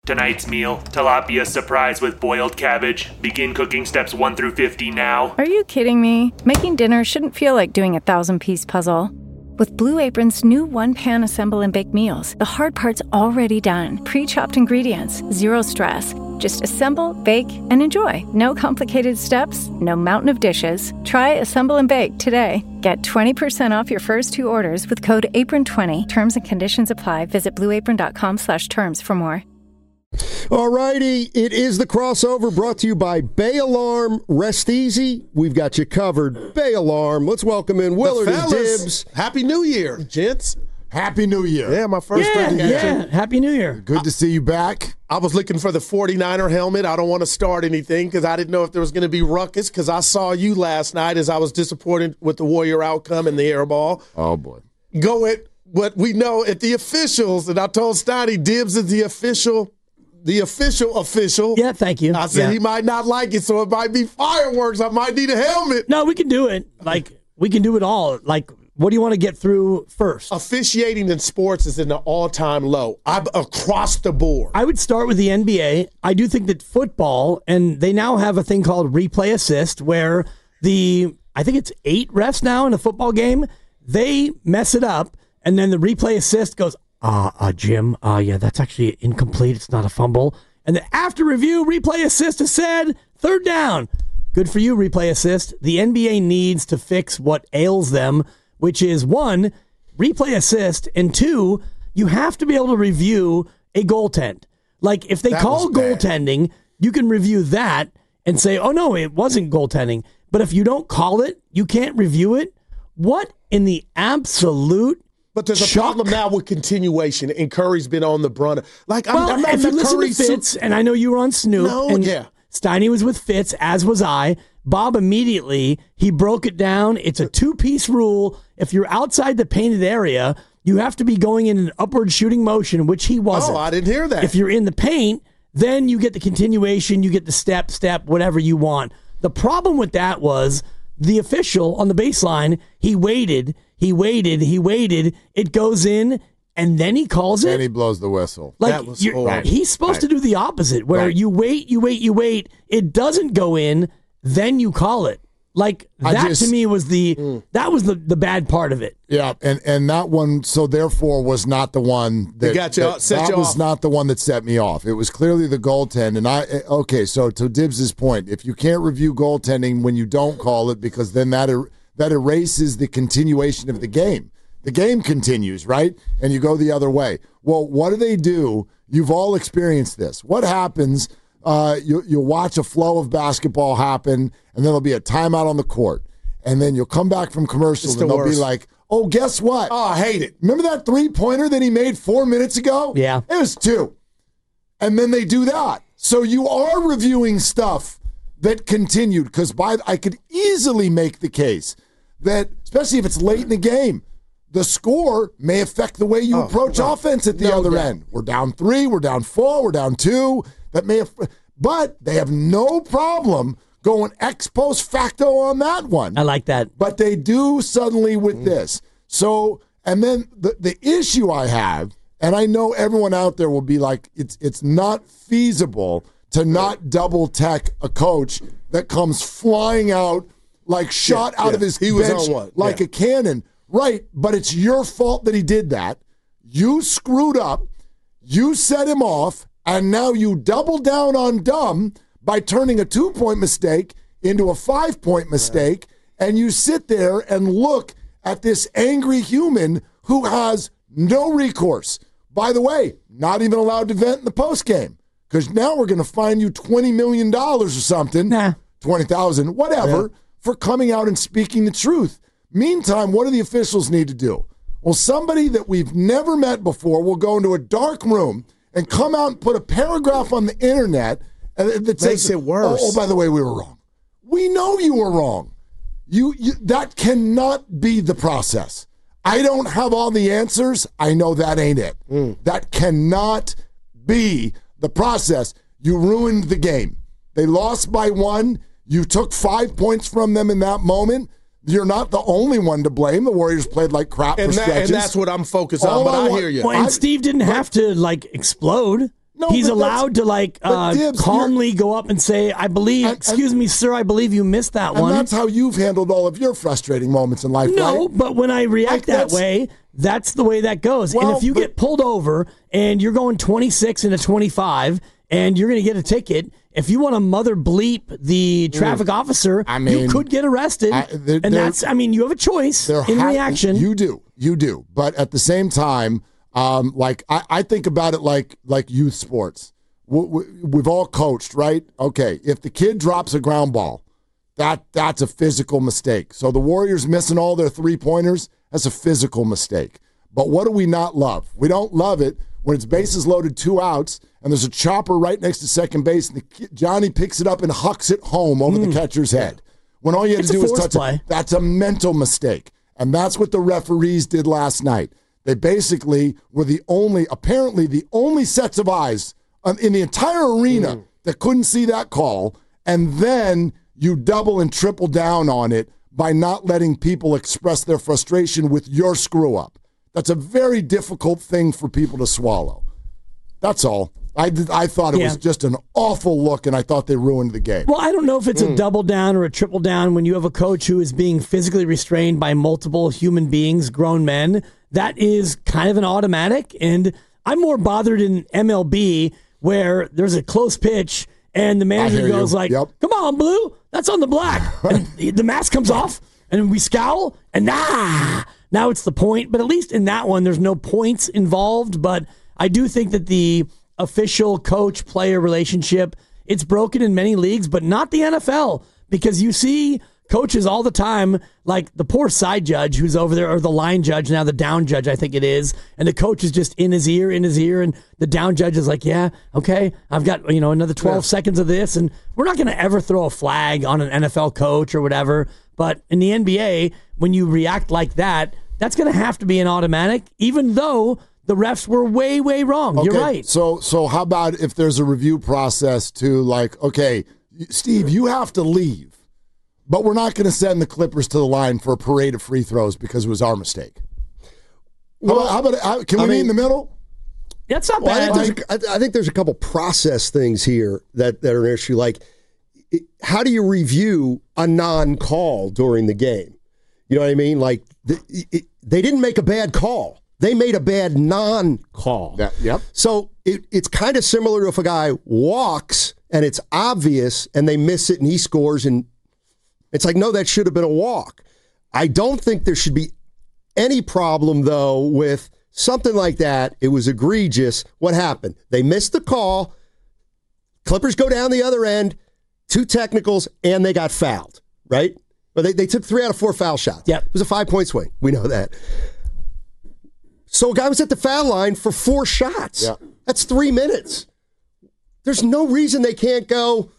Tonight's meal, tilapia surprise with boiled cabbage. Begin cooking steps 1 through 50 now. Are you kidding me? Making dinner shouldn't feel like doing a 1,000-piece puzzle. With Blue Apron's new one-pan assemble and bake meals, the hard part's already done. Pre-chopped ingredients, zero stress. Just assemble, bake, and enjoy. No complicated steps, no mountain of dishes. Try Assemble and Bake today. Get 20% off your first 2 orders with code APRON20. Terms and conditions apply. Visit blueapron.com/terms for more. All righty, it is the crossover brought to you by Bay Alarm. Rest easy, we've got you covered. Bay Alarm. Let's welcome in Willard and Dibbs. Happy New Year, gents. Happy New Year. Yeah, my first time. Yeah, Happy New Year. Good to see you back. I was looking for the 49er helmet. I don't want to start anything because I didn't know if there was going to be ruckus because I saw you last night as I was disappointed with the Warrior outcome and the air ball. Oh, boy. Go at what we know at the officials, and I told Steiny Dibbs is the official. Yeah, thank you. I said he might not like it, so it might be fireworks. I might need a helmet. No, we can do it. We can do it all. What do you want to get through first? Officiating in sports is in an all-time low. I'm across the board. I would start with the NBA. I do think that football, and they now have a thing called replay assist, where I think it's 8 refs now in a football game. They mess it up, and then the replay assist goes, Jim, yeah, that's actually incomplete. It's not a fumble. And then after review, replay assist has said, 3rd down. Good for you, replay assist. The NBA needs to fix what ails them, which is 1, replay assist, and 2, you have to be able to review a goaltend. If they call goaltending, you can review that and say, oh, no, it wasn't goaltending. But if you don't call it, you can't review it. What in the absolute But there's a problem now with continuation, and Curry's been on the brunt. I'm not if you listen to Fitz, and I know you were on Snoop, Steiny was with Fitz, as was I. Bob immediately, he broke it down. It's a 2-piece rule. If you're outside the painted area, you have to be going in an upward shooting motion, which he wasn't. Oh, I didn't hear that. If you're in the paint, then you get the continuation, you get the step, whatever you want. The problem with that was the official on the baseline, he waited. It goes in, and then he calls it. And he blows the whistle. That was He's supposed to do the opposite, where you wait. It doesn't go in, then you call it. To me was that was the bad part of it. Yeah, and that one, so therefore, was not the one that was not the one that set me off. It was clearly the goaltend. And so to Dibbs' point, if you can't review goaltending when you don't call it, because then that erases the continuation of the game. The game continues, right? And you go the other way. Well, what do? You've all experienced this. What happens? You'll watch a flow of basketball happen, and then there'll be a timeout on the court. And then you'll come back from commercials, and they'll be like, oh, guess what? Oh, I hate it. Remember that 3-pointer that he made 4 minutes ago? Yeah. It was 2. And then they do that. So you are reviewing stuff that continued, because I could easily make the case that, especially if it's late in the game, the score may affect the way you approach offense at the other end. We're down 3, we're down 4, we're down 2. But they have no problem going ex post facto on that one. I like that. But they do suddenly with this. So, and then the issue I have, and I know everyone out there will be like, it's not feasible to not double tech a coach that comes flying out shot out of his bench like a cannon. Right, but it's your fault that he did that. You screwed up. You set him off. And now you double down on dumb by turning a 2-point mistake into a 5-point mistake, and you sit there and look at this angry human who has no recourse. By the way, not even allowed to vent in the postgame, because now we're going to fine you $20 million or something, $20,000, whatever, for coming out and speaking the truth. Meantime, what do the officials need to do? Well, somebody that we've never met before will go into a dark room and come out and put a paragraph on the internet that says it worse. Oh, by the way, we were wrong. We know you were wrong. You that cannot be the process. I don't have all the answers. I know that ain't it. That cannot be the process. You ruined the game. They lost by 1. You took 5 points from them in that moment. You're not the only one to blame. The Warriors played like crap for stretches. And that's what I'm focused on, but I hear you. Well, and Steve didn't have to, explode. He's allowed to Dibs, calmly go up and say, "I believe, excuse me, sir, I believe you missed that one." And that's how you've handled all of your frustrating moments in life, No, right? but when I react that way, that's the way that goes. Well, and if you get pulled over and you're going 26 into 25 and you're going to get a ticket, if you want to mother bleep the traffic officer, you could get arrested. You have a choice in reaction. You do. But at the same time, I think about it like youth sports. We've all coached, right? Okay, if the kid drops a ground ball, that's a physical mistake. So the Warriors missing all their three-pointers, that's a physical mistake. But what do we not love? We don't love it when it's bases loaded, 2 outs, and there's a chopper right next to second base, and Johnny picks it up and hucks it home over the catcher's head. When all you had to do was touch it. That's a mental mistake. And that's what the referees did last night. They basically were apparently the only sets of eyes in the entire arena that couldn't see that call, and then you double and triple down on it by not letting people express their frustration with your screw-up. That's a very difficult thing for people to swallow. That's all. I thought it was just an awful look, and I thought they ruined the game. Well, I don't know if it's a double down or a triple down when you have a coach who is being physically restrained by multiple human beings, grown men. That is kind of an automatic, and I'm more bothered in MLB where there's a close pitch and the manager goes come on, Blue, that's on the black. And the mask comes off, and we scowl, and now it's the point. But at least in that one, there's no points involved. But I do think that the official coach-player relationship, it's broken in many leagues, but not the NFL, because you see coaches all the time, like the poor side judge who's over there, or the line judge, now the down judge, I think it is, and the coach is just in his ear, and the down judge is like, yeah, okay, I've got another 12 seconds of this, and we're not going to ever throw a flag on an NFL coach or whatever, but in the NBA, when you react like that, that's going to have to be an automatic, even though the refs were way, way wrong. Okay, you're right. So how about if there's a review process to okay, Steve, you have to leave, but we're not going to send the Clippers to the line for a parade of free throws because it was our mistake. Can we meet in the middle? That's not bad. I think there's a couple process things here that are an issue. Like, how do you review a non-call during the game? You know what I mean? Like, they didn't make a bad call. They made a bad non-call. Yep. So it's kind of similar to if a guy walks and it's obvious and they miss it and he scores, and it's like, no, that should have been a walk. I don't think there should be any problem, though, with something like that. It was egregious. What happened? They missed the call. Clippers go down the other end, 2 technicals, and they got fouled, right? But they took 3 out of 4 foul shots. Yep. It was a 5-point swing. We know that. So a guy was at the foul line for 4 shots. Yeah. That's 3 minutes. There's no reason they can't go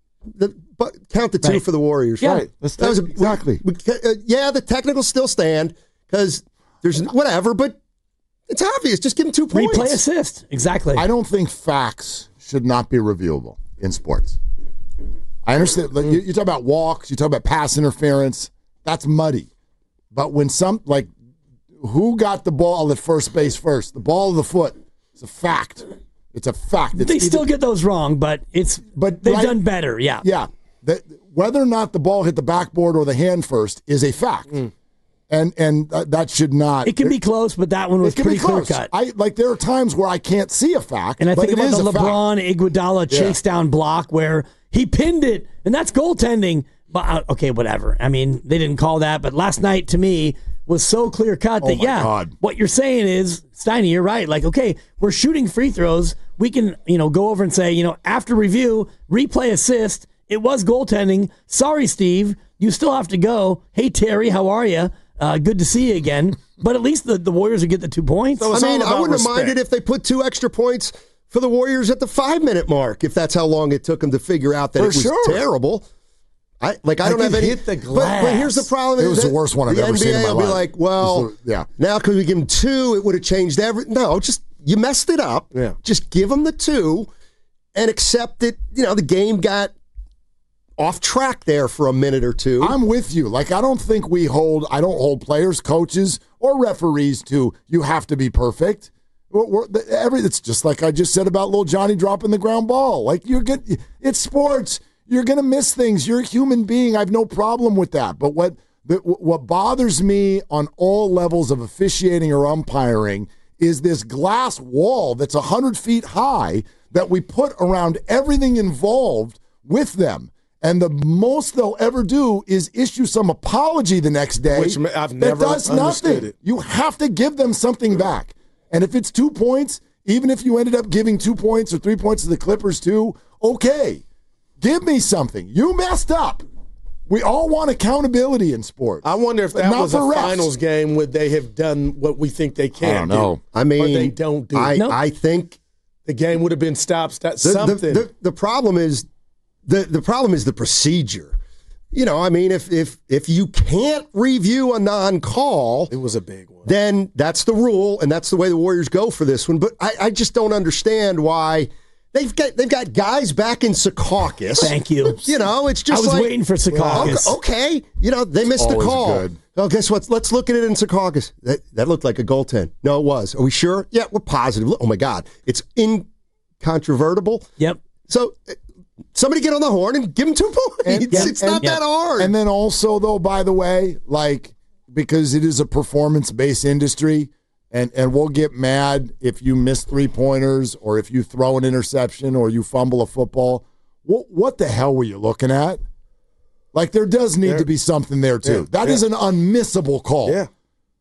count the 2 for the Warriors. Yeah. Right. Exactly. The technicals still stand because there's whatever, but it's obvious. Just give them 2 points. Replay assist. Exactly. I don't think facts should not be reviewable in sports. I understand. You talk about walks, you talk about pass interference. That's muddy. But when who got the ball at first base first? The ball or the foot? It's a fact. It's a fact. They still get those wrong, but they've done better. Yeah. Yeah. Whether or not the ball hit the backboard or the hand first is a fact. And that should not. It can be close, but that one was pretty clear cut. There are times where I can't see a fact. And I think about the LeBron Iguodala chase down block where he pinned it, and that's goaltending. But okay, whatever. I mean, they didn't call that, but last night to me was so clear cut that God. What you're saying is, Steiny, you're right. Like, okay, we're shooting free throws. We can go over and say, after review, replay assist. It was goaltending. Sorry, Steve. You still have to go. Hey, Terry, how are you? Good to see you again. But at least the Warriors would get the 2 points. So I wouldn't have minded if they put 2 extra points for the Warriors at the 5-minute mark, if that's how long it took them to figure out that it was terrible. I don't have any. Hit the glass. But here's the problem. It was the worst one I've ever seen in my life. The NBA will be like, well, now because we give them 2, it would have changed everything. No, just you messed it up. Yeah. Just give them the 2 and accept that, the game got off track there for a minute or 2. I'm with you. I don't hold players, coaches, or referees to you have to be perfect. It's just like I just said about little Johnny dropping the ground ball. Like, it's sports. You're going to miss things. You're a human being. I have no problem with that. But what bothers me on all levels of officiating or umpiring is this glass wall that's 100 feet high that we put around everything involved with them. And the most they'll ever do is issue some apology the next day. Which I've never does understood nothing. it. You have to give them something back. And if it's 2 points, even if you ended up giving 2 points or 3 points to the Clippers too, okay. Give me something. You messed up. We all want accountability in sports. I wonder if that was a refs. finals game, would they have done what we think they can I don't know. do? I mean, or they don't do. I think The game would have been something. The problem is the problem is the procedure. You know, I mean, if you can't review a non-call, it was a big one. Then that's the rule, and that's the way the Warriors go for this one. But I just don't understand why they've got guys back in Secaucus. Thank you. You know, it's just I was waiting for Secaucus. Okay, you know, they missed the Always call. good. Oh, guess what? Let's look at it in Secaucus. That looked like a goaltend. No, it was. Are we sure? Yeah, we're positive. Oh my God, it's incontrovertible. Yep. So somebody get on the horn and give them 2 points. It's not that hard. And then also, though, by the way, like, because it is a performance-based industry, and we'll get mad if you miss 3-pointers or if you throw an interception or you fumble a football. What the hell were you looking at? Like, there does need to be something there, too. That is an unmissable call. Yeah.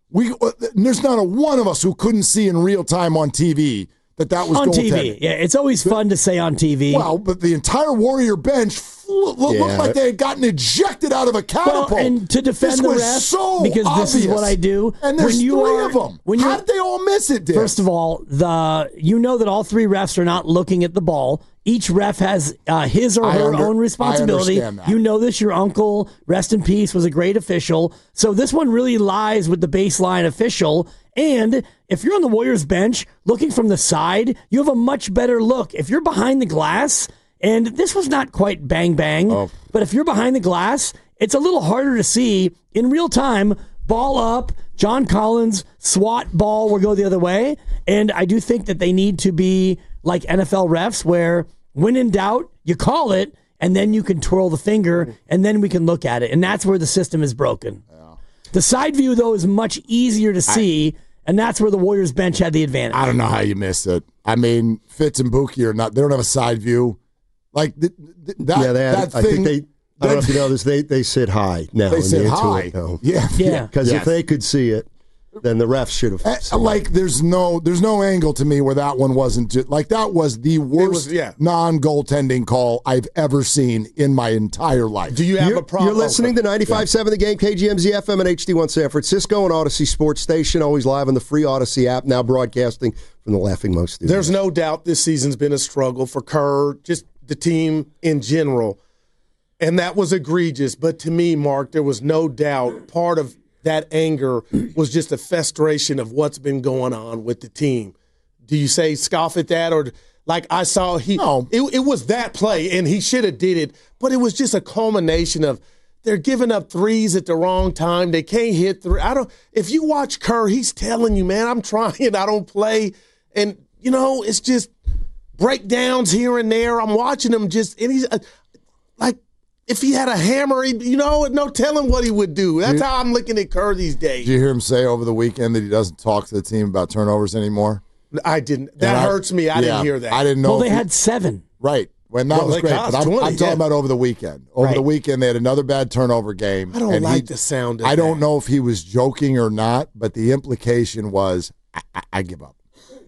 There's not a one of us who couldn't see in real time on TV that was on goaltending. TV. Yeah, it's always fun to say on TV. Well, but the entire Warrior bench looked like they had gotten ejected out of a catapult. Well, and to defend this the was refs, so because obvious. this is what I do. And there's when you three are, of them. When How did they all miss it, Dick? First of all, you know that all three refs are not looking at the ball. Each ref has his or her own responsibility. I understand that. You know this. Your uncle, rest in peace, was a great official. So this one really lies with the baseline official. And if you're on the Warriors bench looking from the side, you have a much better look. If you're behind the glass, and this was not quite bang, but if you're behind the glass, it's a little harder to see in real time. Ball up, John Collins, SWAT ball will go the other way. And I do think that they need to be like NFL refs where when in doubt, you call it, and then you can twirl the finger, and then we can look at it. And that's where the system is broken. Yeah. The side view, though, is much easier to see, and that's where the Warriors bench had the advantage. I don't know how you missed it. I mean, Fitz and Buki are not. They don't have a side view. Like that. Yeah, they had, that I thing. think I don't know if you know this. They sit high now. They sit high. Yeah. Because if they could see it, then the refs should have. Like there's no angle to me where that one wasn't just, like that was the worst non-goaltending call I've ever seen in my entire life. Do you have a problem? You're listening to 95.7 The Game, KGMZ FM and HD1 San Francisco and Odyssey Sports Station, always live on the free Odyssey app, now broadcasting from the Laughing Mo Studios. There's no doubt this season's been a struggle for Kerr, just the team in general, and that was egregious. But to me, Mark, there was no doubt part of that anger was just a frustration of what's been going on with the team. Do you say scoff at that, or like I saw it was that play and he should have did it, but it was just a culmination of they're giving up threes at the wrong time. They can't hit three. If you watch Kerr, he's telling you, man, I'm trying. I don't play, and it's just breakdowns here and there. I'm watching him and he's like. If he had a hammer, no telling what he would do. That's how I'm looking at Kerr these days. Did you hear him say over the weekend that he doesn't talk to the team about turnovers anymore? I didn't. That hurts me. I didn't hear that. I didn't know. Well, they had 7. Right. When that was great. But I'm talking about over the weekend. Over the weekend, they had another bad turnover game. I don't like the sound of that. I don't know if he was joking or not, but the implication was, I give up.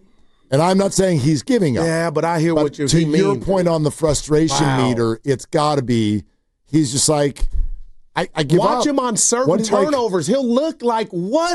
And I'm not saying he's giving up. Yeah, but I hear what you mean. To your point on the frustration meter, it's got to be. He's just like, I give up. Watch him on certain turnovers. He'll look like, what?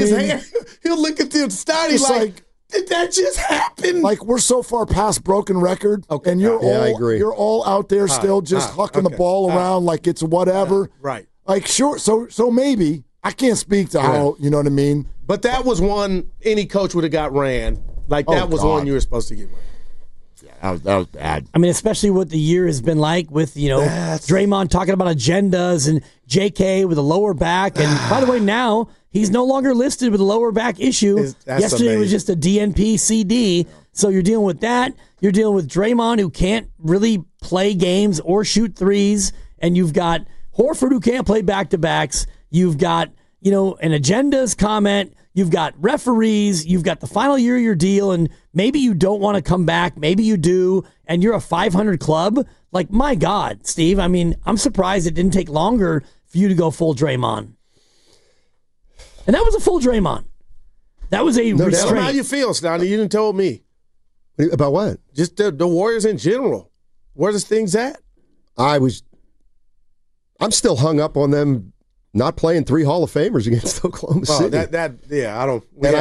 He'll look at the stat. He's like, did that just happen? Like, we're so far past broken record, and I agree. You're all out there still just hucking the ball around like it's whatever. Right. Like, sure, so maybe. I can't speak to how, you know what I mean? But that was one any coach would have got ran. Like, that was one you were supposed to get ran. Yeah. That was bad. I mean, especially what the year has been like with, Draymond talking about agendas and JK with a lower back. And by the way, now he's no longer listed with a lower back issue. Yesterday amazing. was just a DNP CD. So you're dealing with that. You're dealing with Draymond, who can't really play games or shoot threes. And you've got Horford, who can't play back-to-backs. You've got, an agendas comment. You've got referees. You've got the final year of your deal, and maybe you don't want to come back. Maybe you do, and you're a 500 club. Like, my God, Steve, I mean, I'm surprised it didn't take longer for you to go full Draymond. And that was a full Draymond. That was a Tell restraint. me how you feel, Stoney. You didn't tell me. About what? Just the Warriors in general. Where's this things at? I'm still hung up on them not playing 3 Hall of Famers against Oklahoma City. I don't.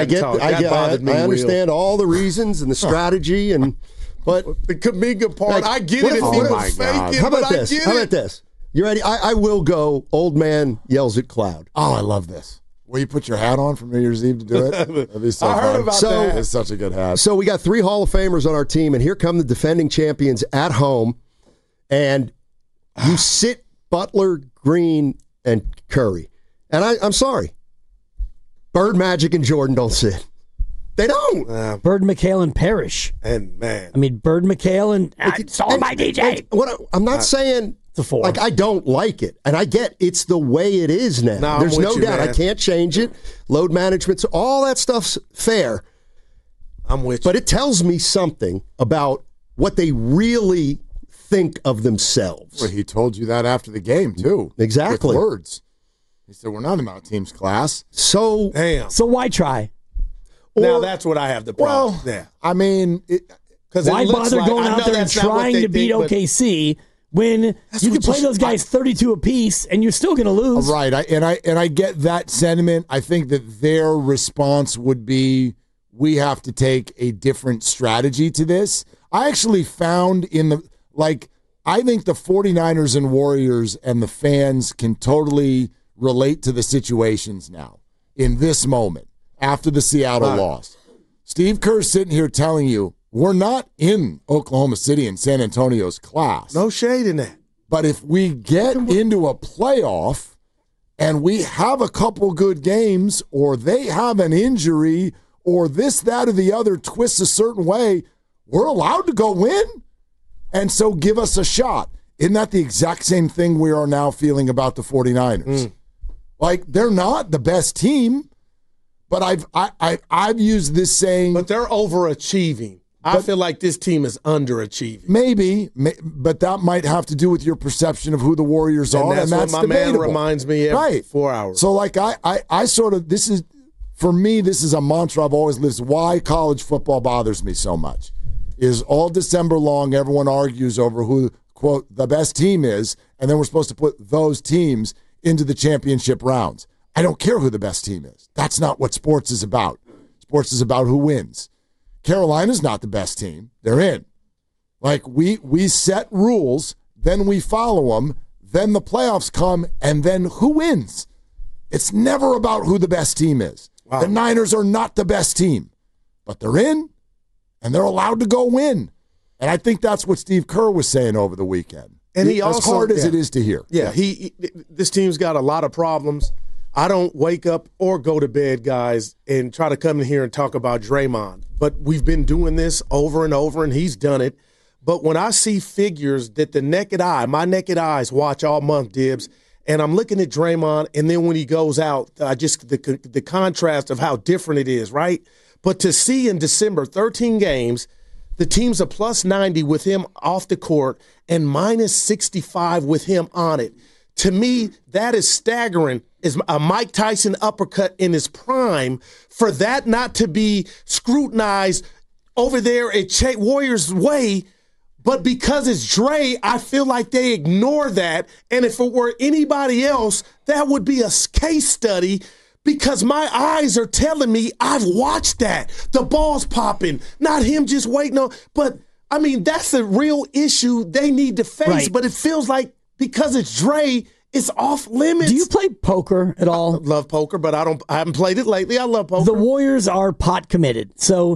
I understand all the reasons and the strategy, but the Kuminga part. I get it if he was faking. How about this? How about this? You ready? I will go. Old man yells at cloud. Oh, I love this. Will you put your hat on for New Year's Eve to do it? That'd be so I fun. heard about that. It's such a good hat. So we got 3 Hall of Famers on our team, and here come the defending champions at home, and you sit Butler, Green, and Curry. And I'm sorry. Bird, Magic, and Jordan don't sit. They don't. Bird, McHale, and Parrish. And, man. I mean, Bird, McHale, and my DJ. I'm not saying it's a 4. Like, I don't like it. And I get it's the way it is now. No, There's I'm no with you, doubt. man. I can't change it. Load management, all that stuff's fair. I'm with you. But it tells me something about what they really think of themselves. Well, he told you that after the game, too. Exactly. With words. He said, we're not in our team's class. So, damn. So why try? Now that's what I have the problem. Well, I mean, why bother going out there and trying to beat OKC when you can play those guys 32 apiece and you're still going to lose? Right. I get that sentiment. I think that their response would be, we have to take a different strategy to this. I actually found I think the 49ers and Warriors and the fans can totally relate to the situations now in this moment after the Seattle loss. Steve Kerr's sitting here telling you, we're not in Oklahoma City and San Antonio's class. No shade in that. But if we get into a playoff and we have a couple good games, or they have an injury, or this, that, or the other twists a certain way, we're allowed to go win. And so give us a shot. Isn't that the exact same thing we are now feeling about the 49ers? Like, they're not the best team, but I've used this saying. But they're overachieving. I feel like this team is underachieving. Maybe, but that might have to do with your perception of who the Warriors are, and that's what my debatable. man reminds me every 4 hours. So, like, I sort of, this is, for me, this is a mantra I've always lived. Why college football bothers me so much is all December long, everyone argues over who, quote, the best team is, and then we're supposed to put those teams into the championship rounds. I don't care who the best team is. That's not what sports is about. Sports is about who wins. Carolina's not the best team. They're in. Like, we set rules, then we follow them, then the playoffs come, and then who wins? It's never about who the best team is. Wow. The Niners are not the best team, but they're in, and they're allowed to go win. And I think that's what Steve Kerr was saying over the weekend. And he as also, hard as it is to hear. Yeah, this team's got a lot of problems. I don't wake up or go to bed, guys, and try to come in here and talk about Draymond. But we've been doing this over and over, and he's done it. But when I see figures that the naked eye, my naked eyes watch all month, Dibs, and I'm looking at Draymond, and then when he goes out, the contrast of how different it is, right? But to see in December, 13 games, the team's a plus 90 with him off the court and minus 65 with him on it. To me, that is staggering. Is a Mike Tyson uppercut in his prime for that not to be scrutinized over there at Warriors Way. But because it's Dre, I feel like they ignore that. And if it were anybody else, that would be a case study because my eyes are telling me I've watched that. The ball's popping, not him just waiting on. But, I mean, that's a real issue they need to face. Right. But it feels like because it's Dre, it's off limits. Do you play poker at all? I love poker, but I haven't played it lately. I love poker. The Warriors are pot committed. So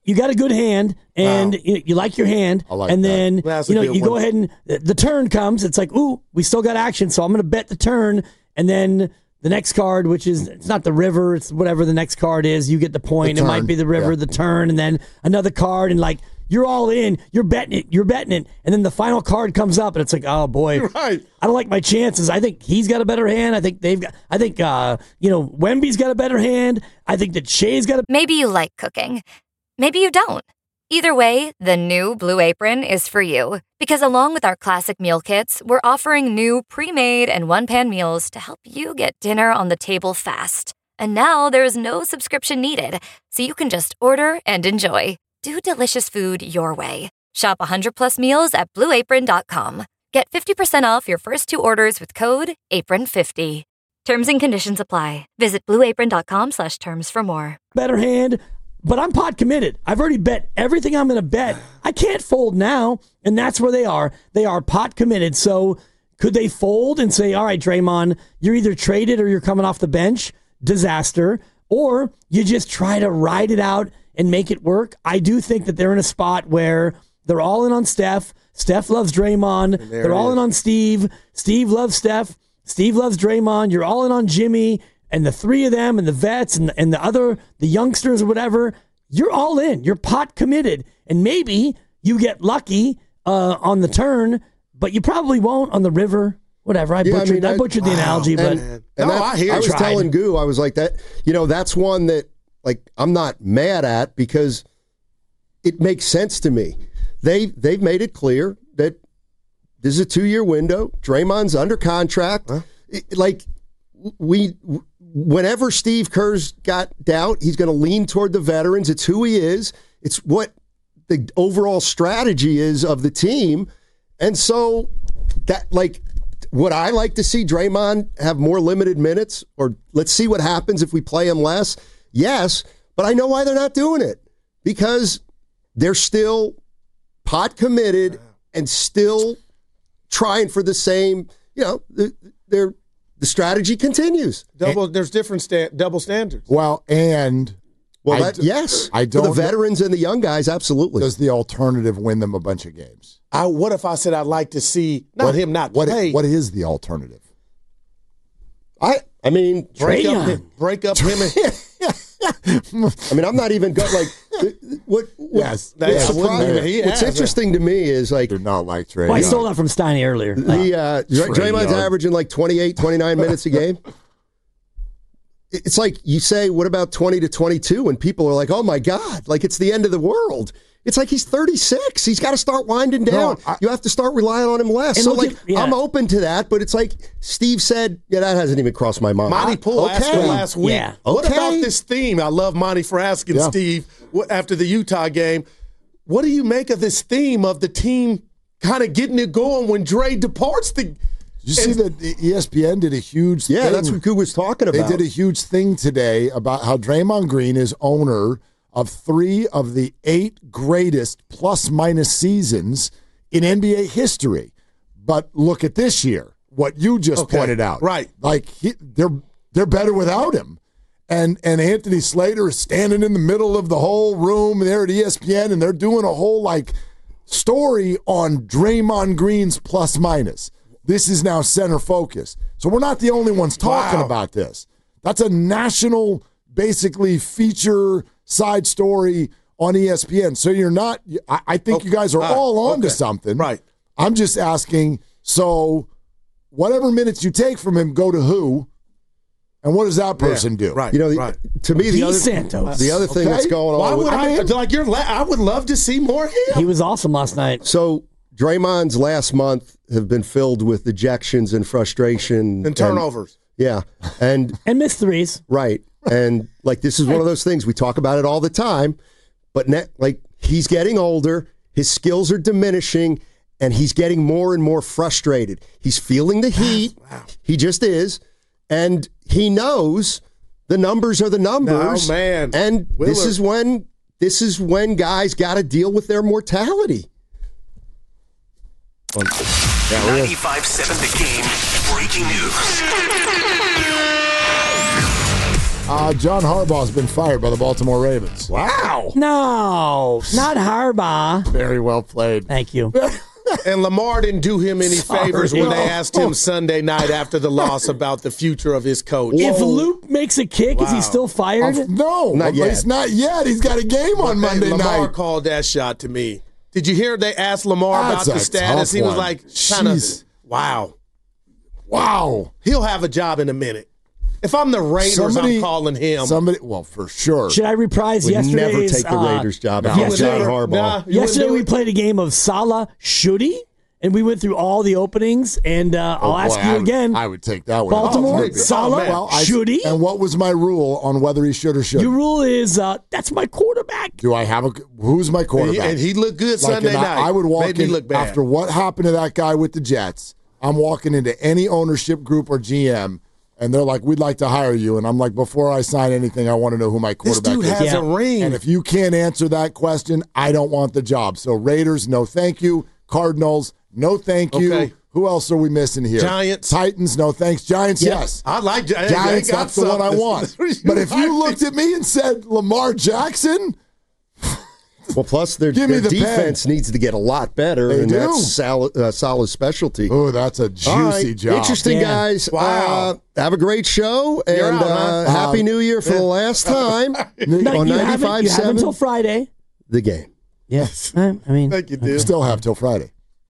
you got a good hand, and you like your hand, I like and that. then That's a you good go one. ahead and the turn comes. It's like, ooh, we still got action, so I'm going to bet the turn, and then the next card, which is it's not the river, it's whatever the next card is. You get the point. The It might turn, be the river, yeah. the turn, and then another card, and like you're all in. You're betting it, and then the final card comes up, and it's like, oh boy, Right. I don't like my chances. I think he's got a better hand. I think Wemby's got a better hand. I think that Shea's got a. Maybe you like cooking. Maybe you don't. Either way, the new Blue Apron is for you. Because along with our classic meal kits, we're offering new pre-made and one-pan meals to help you get dinner on the table fast. And now there's no subscription needed, so you can just order and enjoy. Do delicious food your way. Shop 100+ meals at BlueApron.com. Get 50% off your first 2 orders with code APRON50. Terms and conditions apply. Visit BlueApron.com/terms for more. better hand, but I'm pot committed. I've already bet everything I'm going to bet. I can't fold now, and that's where they are. They are pot committed. So could they fold and say, all right, Draymond, you're either traded or you're coming off the bench? Disaster. Or you just try to ride it out and make it work. I do think that they're in a spot where they're all in on Steph. Steph loves Draymond. They're all in on Steve. Steve loves Steph. Steve loves Draymond. You're all in on Jimmy. And the three of them and the vets and the youngsters or whatever, you're all in. You're pot committed. And maybe you get lucky on the turn, but you probably won't on the river. Whatever. I butchered the analogy, but I was telling Goo, I was like that. That's one that like I'm not mad at because it makes sense to me. They've made it clear that this is a 2-year window. Draymond's under contract. Whenever Steve Kerr's got doubt, he's going to lean toward the veterans. It's who he is. It's what the overall strategy is of the team. And so that, would I like to see Draymond have more limited minutes? Or let's see what happens if we play him less? Yes, but I know why they're not doing it. Because they're still pot committed and still trying for the same, the strategy continues. There's different double standards. Well, yes. For the veterans and the young guys, absolutely. Does the alternative win them a bunch of games? What if I said I'd like to see him not play? What is the alternative? I mean, break up him. I mean, I'm not even what? Yes. What's interesting to me is do not like Trae. I stole that from Steiny earlier. Draymond's averaging 28, 29 minutes a game. It's like you say, what about 20 to 22? And people are like, oh my God, it's the end of the world. It's like he's 36. He's got to start winding down. You have to start relying on him less. So, I'm open to that, but it's like Steve said, that hasn't even crossed my mind. Monty Poole asked him last week, what about this theme? I love Monty for asking Steve after the Utah game. What do you make of this theme of the team kind of getting it going when Dre departs? Did you see that ESPN did a huge thing? Yeah, that's what Koo was talking about. They did a huge thing today about how Draymond Green is owner of 3 of the 8 greatest plus-minus seasons in NBA history. But look at this year, what you just pointed out. Right. They're better without him. And Anthony Slater is standing in the middle of the whole room there at ESPN, and they're doing a whole, story on Draymond Green's plus-minus. This is now center focus. So we're not the only ones talking about this. That's a national, basically, feature side story on ESPN. So you're not, I think you guys are all on to something. Right. I'm just asking, so whatever minutes you take from him, go to who? And what does that person do? Right. To me, the other thing that's going on. Why would I would love to see more of him. He was awesome last night. So Draymond's last month have been filled with ejections and frustration. And turnovers. And missed threes. Right. And this is one of those things, we talk about it all the time, but he's getting older, his skills are diminishing, and he's getting more and more frustrated. He's feeling the heat. He just is. And he knows the numbers are the numbers. Oh, man. And this is when guys got to deal with their mortality. 95.7 The Game breaking news. John Harbaugh's been fired by the Baltimore Ravens. Wow. No, not Harbaugh. Very well played. Thank you. And Lamar didn't do him any favors when they No. asked him Sunday night after the loss about the future of his coach. If Luke makes a kick, is he still fired? No, Not at yet. least not yet. He's got a game on Monday Lamar night. called that shot to me. Did you hear they asked Lamar That's about the a status? tough He was one. like, kind of, Jeez. wow. Wow. He'll have a job in a minute. If I'm the Raiders, I'm calling him. Well, for sure. Should I reprise Would yesterday's? never take the Raiders job if no. I was John Harbaugh. Yesterday we played a game of Salah Shudi, and we went through all the openings. And I'll ask you again. I would take that one. Baltimore, Oh, Salah, well, Shudi. And what was my rule on whether he should or shouldn't? Your rule is that's my quarterback. Do I have who's my quarterback? And he looked good Sunday and night. I would walk Made me in look bad. after what happened to that guy with the Jets. I'm walking into any ownership group or GM, and they're like, "We'd like to hire you." And I'm like, "Before I sign anything, I want to know who my This quarterback dude is." has a ring. And if you can't answer that question, I don't want the job. So Raiders, no thank you. Cardinals, no thank you. Okay. Who else are we missing here? Giants. Titans, no thanks. Giants, yes. I like Giants. Giants, that's the one I want. But if you looked at me and said Lamar Jackson, Well, plus their Give me the defense needs to get a lot better, They and do. that's Salah's specialty. oh, that's a juicy All right. job. Interesting, Yeah. guys. Wow. Have a great show, You're and out, man. Happy New Year for the last time No, on you have until 95.7 Friday. The Game. Yes, I mean, Thank you, dude. Still have till Friday.